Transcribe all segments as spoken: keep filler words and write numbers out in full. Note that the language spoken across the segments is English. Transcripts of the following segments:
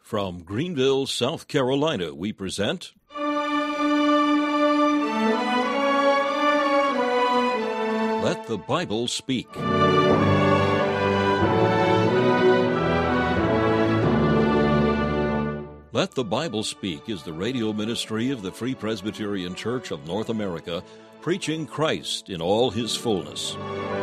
From Greenville, South Carolina, we present Let the Bible Speak. Let the Bible Speak is the radio ministry of the Free Presbyterian Church of North America, preaching Christ in all his fullness.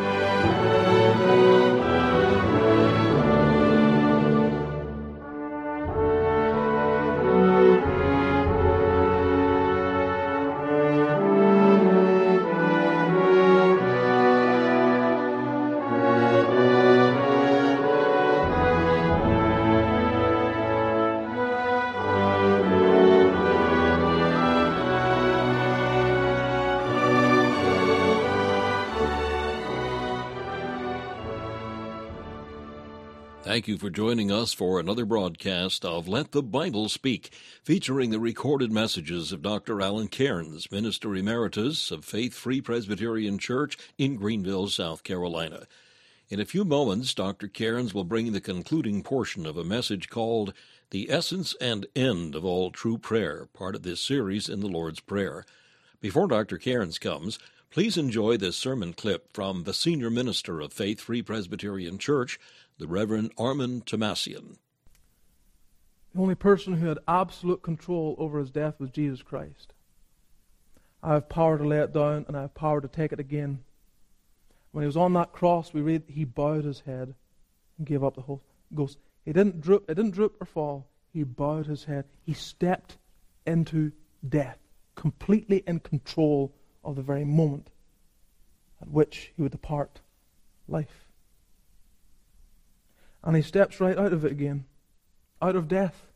Thank you for joining us for another broadcast of Let the Bible Speak, featuring the recorded messages of Doctor Alan Cairns, Minister Emeritus of Faith Free Presbyterian Church in Greenville, South Carolina. In a few moments, Doctor Cairns will bring the concluding portion of a message called The Essence and End of All True Prayer, part of this series in the Lord's Prayer. Before Doctor Cairns comes, please enjoy this sermon clip from the Senior Minister of Faith Free Presbyterian Church, the Reverend Armand Tomasian. The only person who had absolute control over his death was Jesus Christ. I have power to lay it down, and I have power to take it again. When he was on that cross, we read he bowed his head and gave up the whole ghost. He didn't droop, it didn't droop or fall. He bowed his head. He stepped into death, completely in control of the very moment at which he would depart life. And he steps right out of it again, out of death.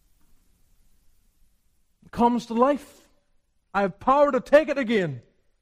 Comes to life. I have power to take it again.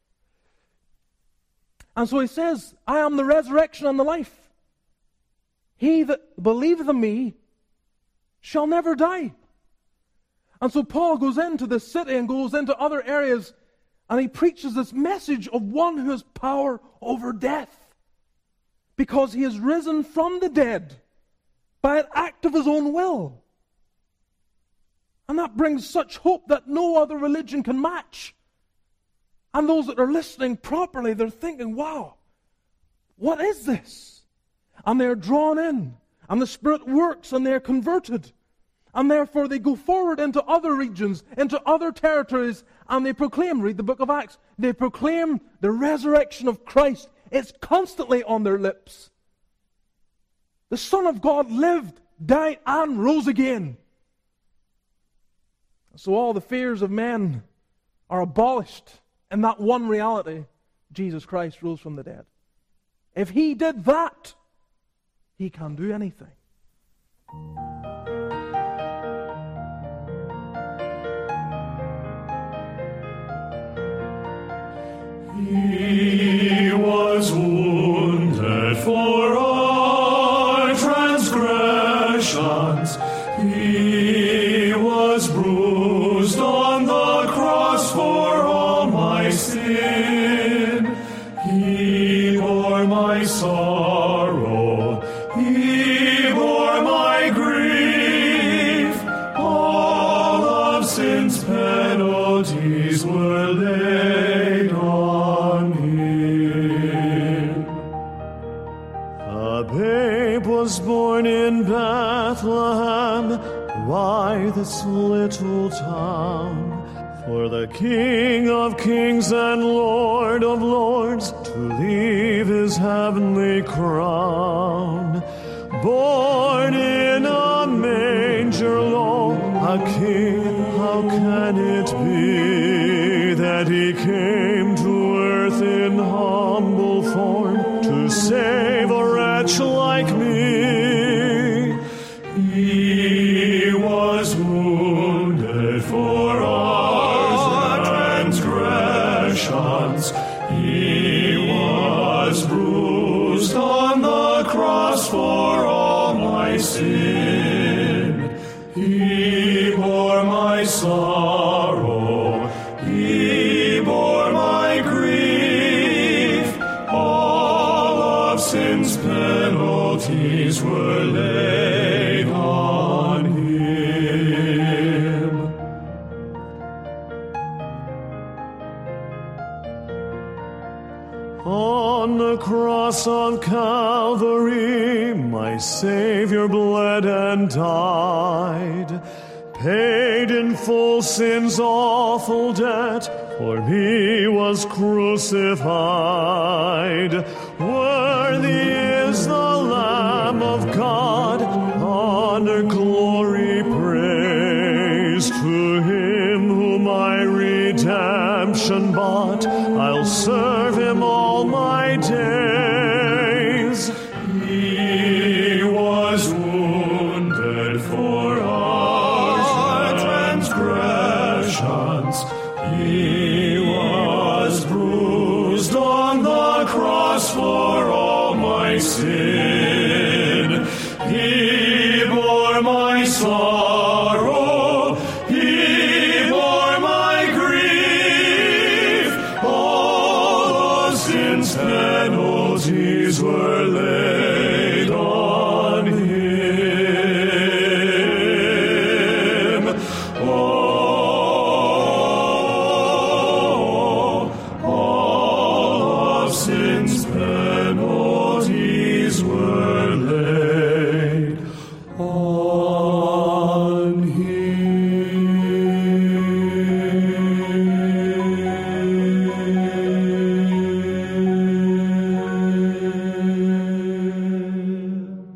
And so he says, I am the resurrection and the life. He that believeth in me shall never die. And so Paul goes into this city and goes into other areas, and he preaches this message of one who has power over death, because he has risen from the dead by an act of his own will. And that brings such hope that no other religion can match. And those that are listening properly, they're thinking, wow, what is this? And they're drawn in, and the Spirit works, and they're converted. And therefore they go forward into other regions, into other territories, and they proclaim, read the book of Acts, they proclaim the resurrection of Christ. It's constantly on their lips. The Son of God lived, died, and rose again. So all the fears of men are abolished in that one reality: Jesus Christ rose from the dead. If he did that, he can do anything. He was wounded for our transgressions. He was bruised on the cross for all my sin. He bore my sorrow. He bore my grief. All of sin's penalties were laid on him. A babe was born in Bethlehem, why this little town? For the King of kings and Lord of lords to leave his heavenly crown. Born in a manger low, a king, how can it be that he came to earth in humble form to save a wretch like me? He was wounded for our transgressions. He was bruised on the cross for all my sin. He bore my sorrow. He bore my grief. All of sin's penalties were laid on him. the cross of Calvary, my Savior bled and died, paid in full sin's awful debt, for me was crucified. Worthy is the Lamb of God, honor, glory, praise to him who my redemption bought. I'll serve him all my days. He was wounded for our transgressions. He was bruised on the cross for all my sin. He bore my sorrow. He bore my grief. All of sin's penalties were laid on him. Oh, all of sin's penalties were laid on him.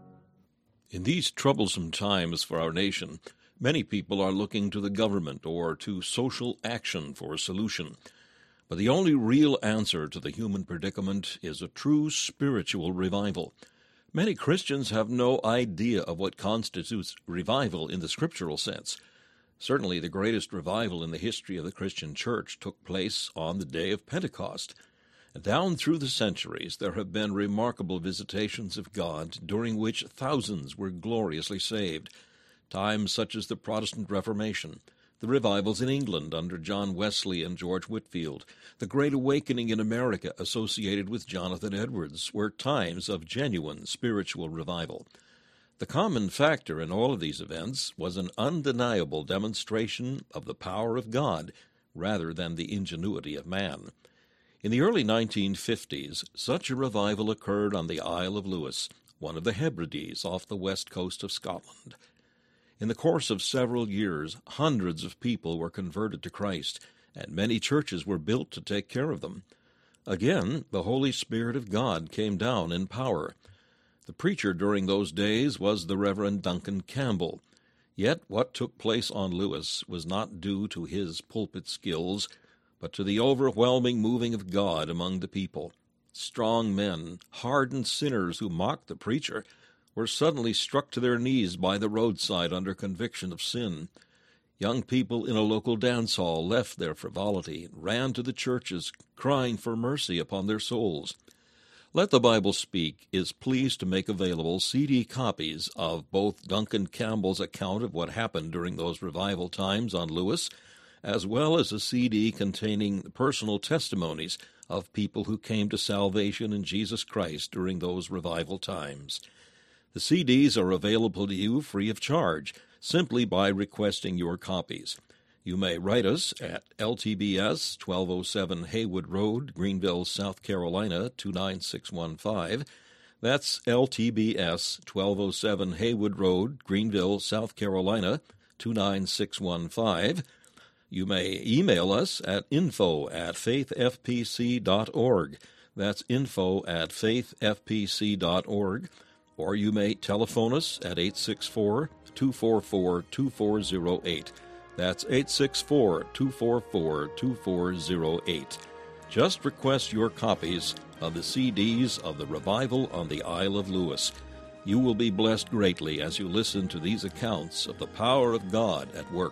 In these troublesome times for our nation, many people are looking to the government or to social action for a solution. But the only real answer to the human predicament is a true spiritual revival. Many Christians have no idea of what constitutes revival in the scriptural sense. Certainly the greatest revival in the history of the Christian church took place on the day of Pentecost. Down through the centuries, there have been remarkable visitations of God, during which thousands were gloriously saved. Times such as the Protestant Reformation, the revivals in England under John Wesley and George Whitefield, the Great Awakening in America associated with Jonathan Edwards, were times of genuine spiritual revival. The common factor in all of these events was an undeniable demonstration of the power of God rather than the ingenuity of man. In the early nineteen fifties, such a revival occurred on the Isle of Lewis, one of the Hebrides off the west coast of Scotland. In the course of several years, hundreds of people were converted to Christ, and many churches were built to take care of them. Again, the Holy Spirit of God came down in power. The preacher during those days was the Reverend Duncan Campbell. Yet what took place on Lewis was not due to his pulpit skills, but to the overwhelming moving of God among the people. Strong men, hardened sinners who mocked the preacher, were suddenly struck to their knees by the roadside under conviction of sin. Young people in a local dance hall left their frivolity and ran to the churches, crying for mercy upon their souls. Let the Bible Speak is pleased to make available C D copies of both Duncan Campbell's account of what happened during those revival times on Lewis, as well as a C D containing personal testimonies of people who came to salvation in Jesus Christ during those revival times. The C Ds are available to you free of charge, simply by requesting your copies. You may write us at L T B S, twelve oh seven Haywood Road, Greenville, South Carolina, two nine six one five. That's L T B S, twelve oh seven Haywood Road, Greenville, South Carolina, two nine six one five. You may email us at info at faith f p c dot org. That's info at faith f p c dot org. Or you may telephone us at eight six four, two four four, two four zero eight. That's eight six four, two four four, two four zero eight. Just request your copies of the C Ds of the Revival on the Isle of Lewis. You will be blessed greatly as you listen to these accounts of the power of God at work.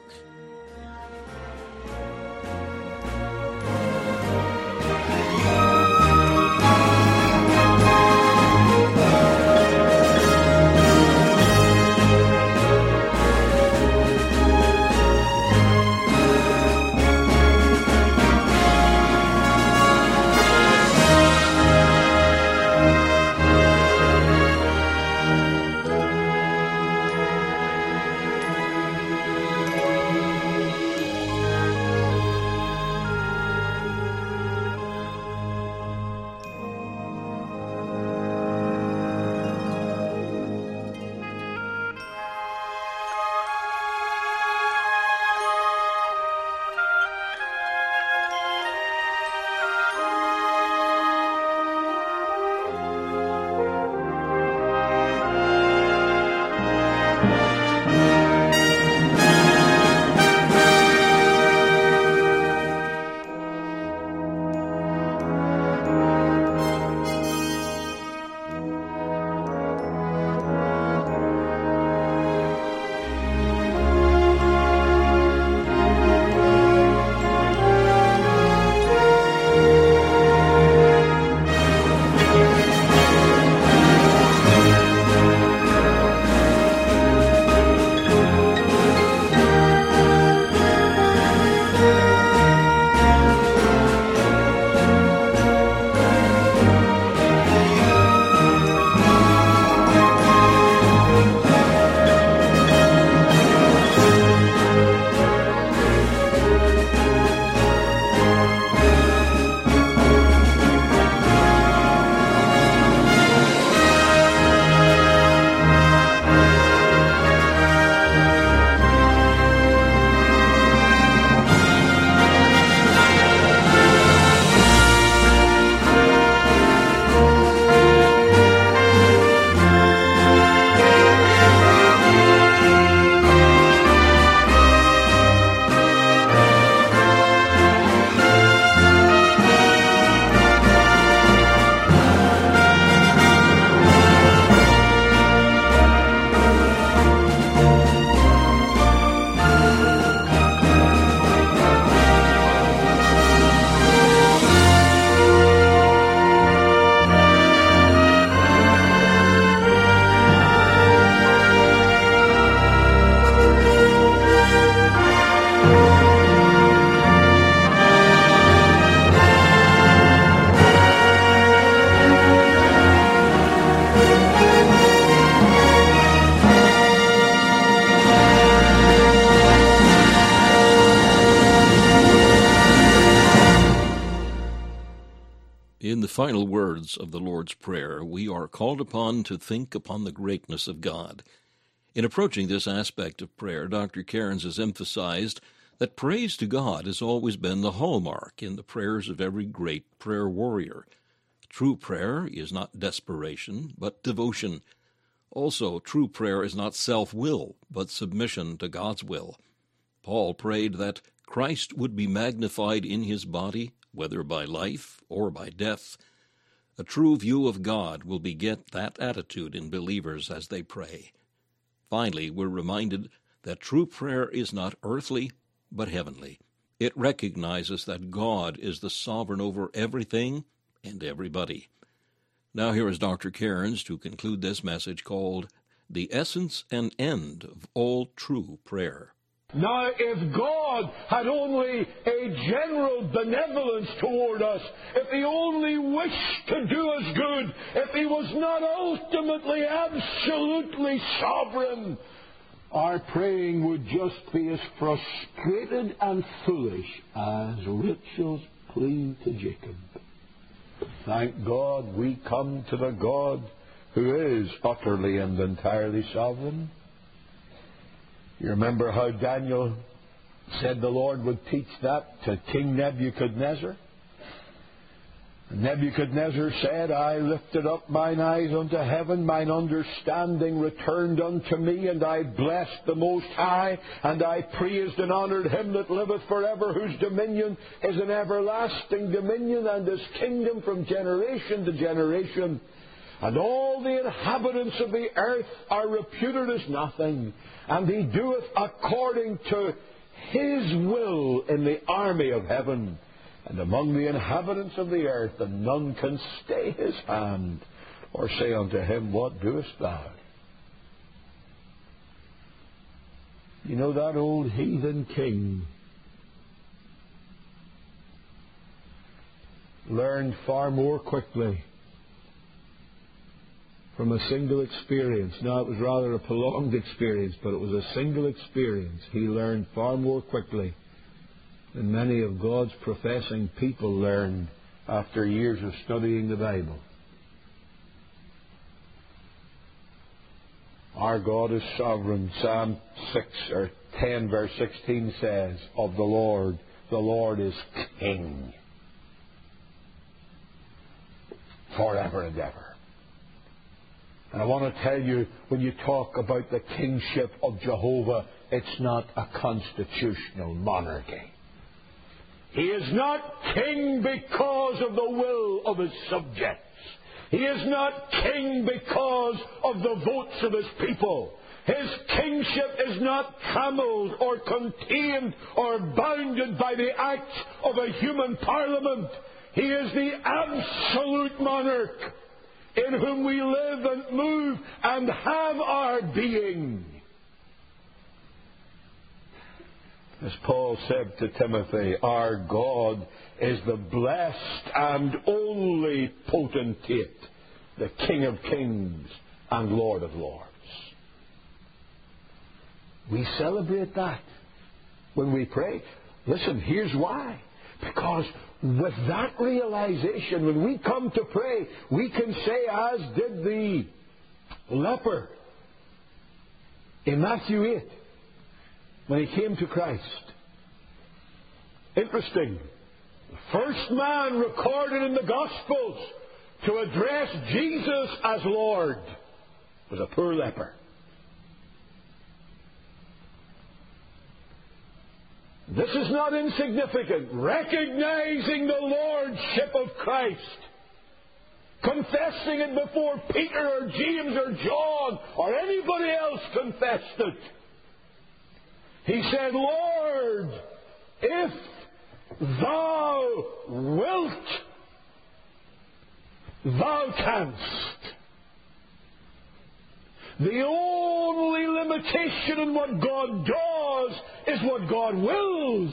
the final words of the Lord's Prayer, we are called upon to think upon the greatness of God. In approaching this aspect of prayer, Doctor Cairns has emphasized that praise to God has always been the hallmark in the prayers of every great prayer warrior. True prayer is not desperation, but devotion. Also, true prayer is not self-will, but submission to God's will. Paul prayed that Christ would be magnified in his body, whether by life or by death. A true view of God will beget that attitude in believers as they pray. Finally, we're reminded that true prayer is not earthly, but heavenly. It recognizes that God is the sovereign over everything and everybody. Now here is Doctor Cairns to conclude this message called The Essence and End of All True Prayer. Now, if God had only a general benevolence toward us, if He only wished to do us good, if He was not ultimately, absolutely sovereign, our praying would just be as frustrated and foolish as Rachel's plea to Jacob. Thank God we come to the God who is utterly and entirely sovereign. You remember how Daniel said the Lord would teach that to King Nebuchadnezzar? And Nebuchadnezzar said, I lifted up mine eyes unto heaven, mine understanding returned unto me, and I blessed the Most High, and I praised and honoured Him that liveth forever, whose dominion is an everlasting dominion, and His kingdom from generation to generation. And all the inhabitants of the earth are reputed as nothing, and He doeth according to His will in the army of heaven, and among the inhabitants of the earth, and none can stay His hand, or say unto Him, What doest thou? You know, that old heathen king learned far more quickly from a single experience. Now, it was rather a prolonged experience, but it was a single experience. He learned far more quickly than many of God's professing people learned after years of studying the Bible. Our God is sovereign. Psalm six or ten verse sixteen says of the Lord, the Lord is King forever and ever. And I want to tell you, when you talk about the kingship of Jehovah, it's not a constitutional monarchy. He is not king because of the will of His subjects. He is not king because of the votes of His people. His kingship is not trammeled or contained or bounded by the acts of a human parliament. He is the absolute monarch in whom we live and move and have our being. As Paul said to Timothy, our God is the blessed and only potentate, the King of kings and Lord of lords. We celebrate that when we pray. Listen, here's why. Because with that realization, when we come to pray, we can say, as did the leper in Matthew eight, when he came to Christ. Interesting. The first man recorded in the Gospels to address Jesus as Lord was a poor leper. This is not insignificant. Recognizing the lordship of Christ, confessing it before Peter or James or John or anybody else confessed it. He said, Lord, if thou wilt, thou canst. The only limitation in what God does is what God wills.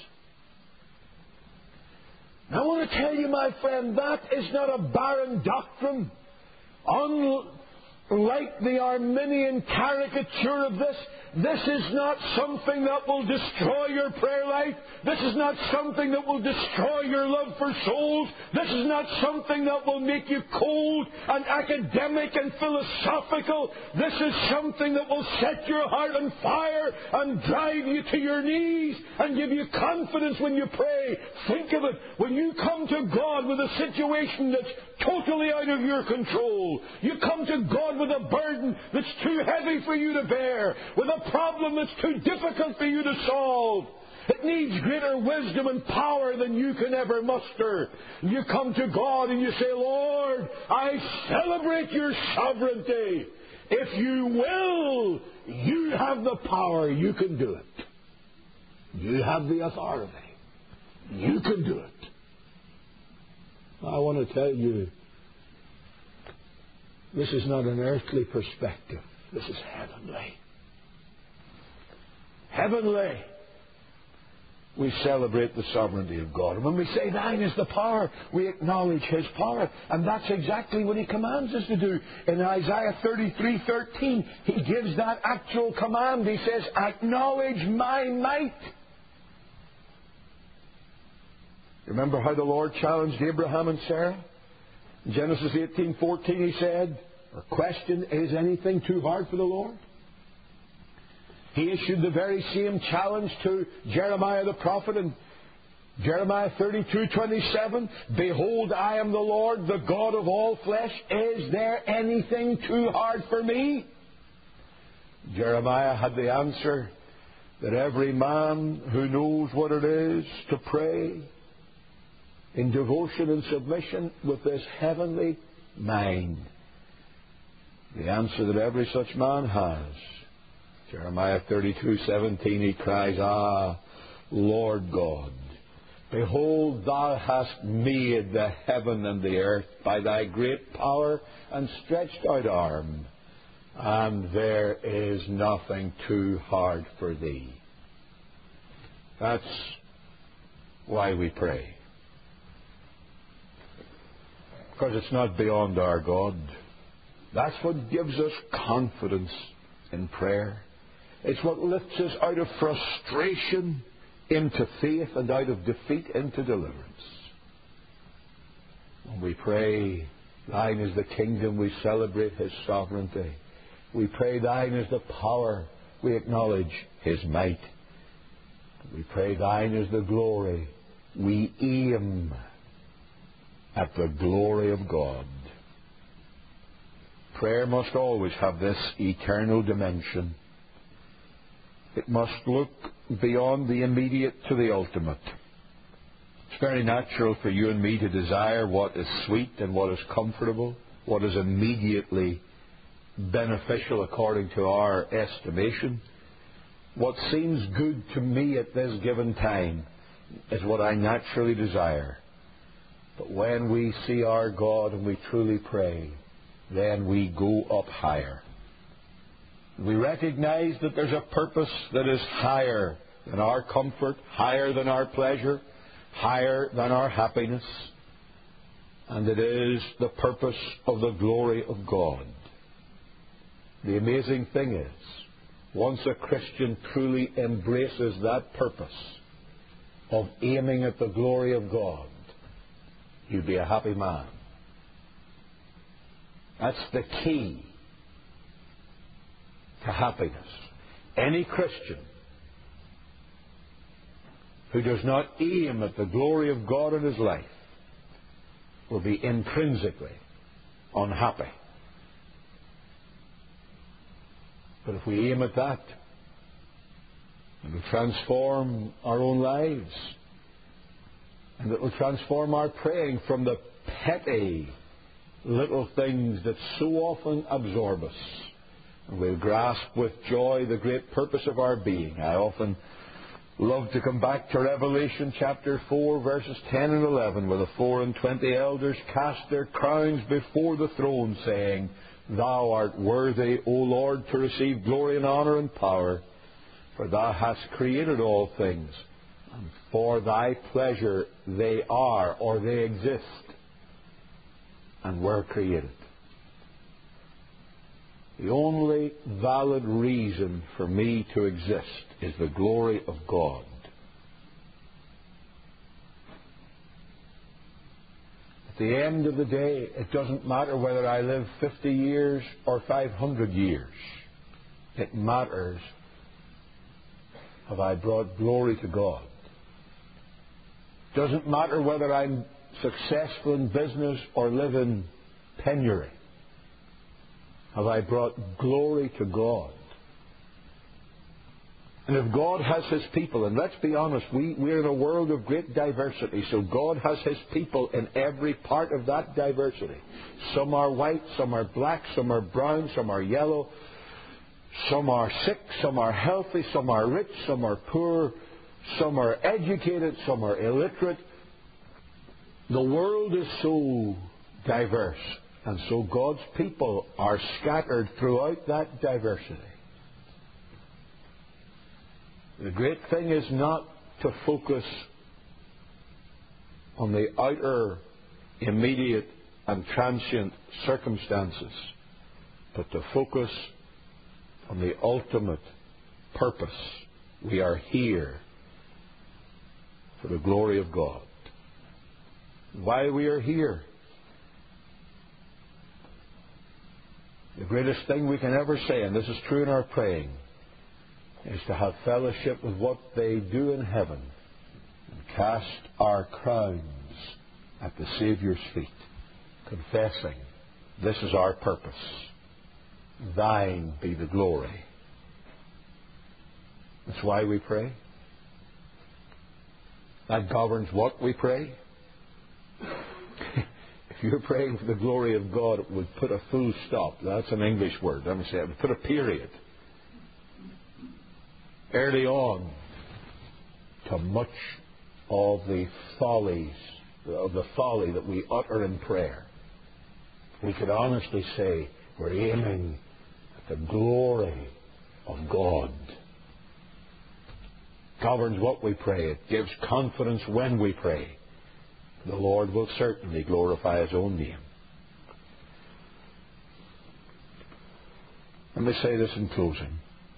I want to tell you, my friend, that is not a barren doctrine. Unlike the Arminian caricature of this, this is not something that will destroy your prayer life. This is not something that will destroy your love for souls. This is not something that will make you cold and academic and philosophical. This is something that will set your heart on fire and drive you to your knees and give you confidence when you pray. Think of it. When you come to God with a situation that's totally out of your control, you come to God with a burden that's too heavy for you to bear, with a problem that's too difficult for you to solve. It needs greater wisdom and power than you can ever muster. You come to God and you say, Lord, I celebrate your sovereignty. If you will, you have the power. You can do it. You have the authority. You can do it. I want to tell you, this is not an earthly perspective. This is heavenly. Heavenly. We celebrate the sovereignty of God. And when we say, thine is the power, we acknowledge His power. And that's exactly what He commands us to do. In Isaiah thirty-three thirteen, He gives that actual command. He says, acknowledge my might. Remember how the Lord challenged Abraham and Sarah? In Genesis eighteen fourteen, He said, or questioned, is anything too hard for the Lord? He issued the very same challenge to Jeremiah the prophet in Jeremiah thirty-two twenty-seven. Behold, I am the Lord, the God of all flesh. Is there anything too hard for me? Jeremiah had the answer that every man who knows what it is to pray in devotion and submission with this heavenly mind, the answer that every such man has. Jeremiah thirty-two seventeen, he cries, Ah, Lord God, behold, Thou hast made the heaven and the earth by Thy great power and stretched out arm, and there is nothing too hard for Thee. That's why we pray. Because it's not beyond our God. That's what gives us confidence in prayer. It's what lifts us out of frustration into faith and out of defeat into deliverance. When we pray, Thine is the kingdom, we celebrate His sovereignty. We pray, Thine is the power, we acknowledge His might. We pray, Thine is the glory, we aim at the glory of God. Prayer must always have this eternal dimension. It must look beyond the immediate to the ultimate. It's very natural for you and me to desire what is sweet and what is comfortable, what is immediately beneficial according to our estimation. What seems good to me at this given time is what I naturally desire. But when we see our God and we truly pray, then we go up higher. We recognize that there's a purpose that is higher than our comfort, higher than our pleasure, higher than our happiness. And it is the purpose of the glory of God. The amazing thing is, once a Christian truly embraces that purpose of aiming at the glory of God, you'll be a happy man. That's the key to happiness. Any Christian who does not aim at the glory of God in his life will be intrinsically unhappy. But if we aim at that, it will transform our own lives, and it will transform our praying from the petty little things that so often absorb us. And we'll grasp with joy the great purpose of our being. I often love to come back to Revelation chapter four, verses ten and eleven, where the four and twenty elders cast their crowns before the throne, saying, Thou art worthy, O Lord, to receive glory and honor and power, for Thou hast created all things, and for Thy pleasure they are, or they exist, and were created. The only valid reason for me to exist is the glory of God. At the end of the day, it doesn't matter whether I live fifty years or five hundred years. It matters, have I brought glory to God? It doesn't matter whether I'm successful in business or live in penury. Have I brought glory to God? And if God has His people, and let's be honest, we, we're in a world of great diversity, so God has His people in every part of that diversity. Some are white, some are black, some are brown, some are yellow, some are sick, some are healthy, some are rich, some are poor, some are educated, some are illiterate. The world is so diverse. And so God's people are scattered throughout that diversity. The great thing is not to focus on the outer, immediate and transient circumstances, but to focus on the ultimate purpose. We are here for the glory of God. Why we are here? The greatest thing we can ever say, and this is true in our praying, is to have fellowship with what they do in heaven and cast our crowns at the Saviour's feet, confessing, this is our purpose. Thine be the glory. That's why we pray. That governs what we pray. If you're praying for the glory of God, it would put a full stop. That's an English word. Let me say it. It would put a period. Early on, to much of the follies, of the folly that we utter in prayer, we could honestly say we're aiming at the glory of God. It governs what we pray. It gives confidence when we pray. The Lord will certainly glorify His own name. Let me say this in closing.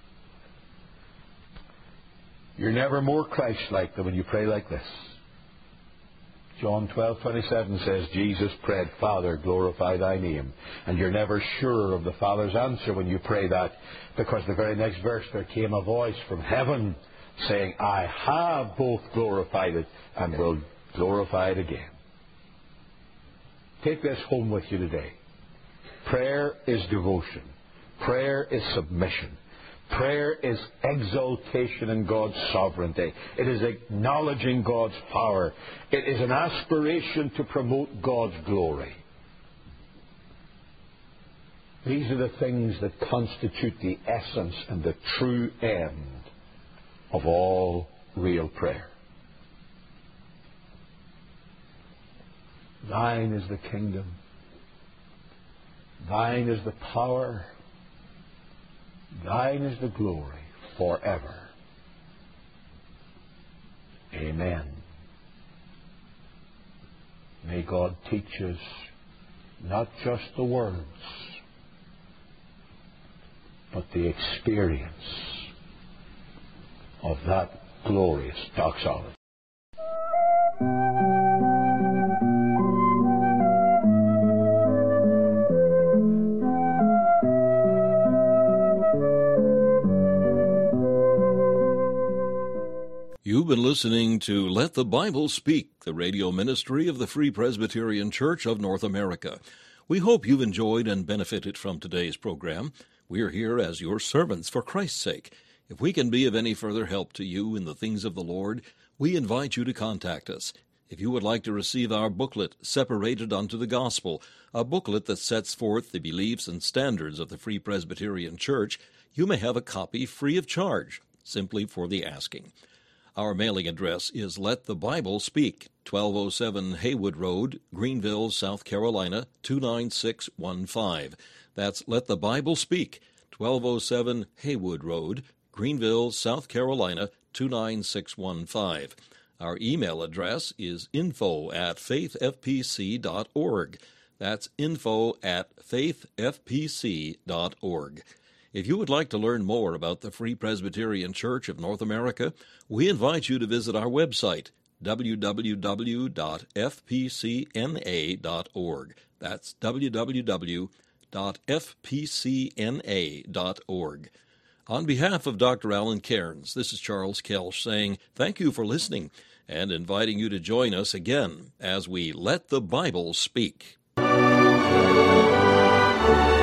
You're never more Christ-like than when you pray like this. John twelve twenty-seven says, Jesus prayed, Father, glorify Thy name. And you're never sure of the Father's answer when you pray that, because the very next verse there came a voice from heaven saying, I have both glorified it and will glorify it again. Take this home with you today. Prayer is devotion. Prayer is submission. Prayer is exaltation in God's sovereignty. It is acknowledging God's power. It is an aspiration to promote God's glory. These are the things that constitute the essence and the true end of all real prayer. Thine is the kingdom. Thine is the power. Thine is the glory forever. Amen. May God teach us not just the words, but the experience of that glorious doxology. You've been listening to Let the Bible Speak, the radio ministry of the Free Presbyterian Church of North America. We hope you've enjoyed and benefited from today's program. We're here as your servants for Christ's sake. If we can be of any further help to you in the things of the Lord, we invite you to contact us. If you would like to receive our booklet, Separated unto the Gospel, a booklet that sets forth the beliefs and standards of the Free Presbyterian Church, you may have a copy free of charge, simply for the asking. Our mailing address is Let the Bible Speak, twelve oh seven Haywood Road, Greenville, South Carolina, two nine six one five. That's Let the Bible Speak, twelve oh seven Haywood Road, Greenville, South Carolina, two nine six one five. Our email address is info at faith f p c dot org. That's info at faith f p c dot org. If you would like to learn more about the Free Presbyterian Church of North America, we invite you to visit our website, w w w dot f p c n a dot org. That's w w w dot f p c n a dot org. On behalf of Doctor Alan Cairns, this is Charles Kelsch saying thank you for listening and inviting you to join us again as we let the Bible speak. Thank you.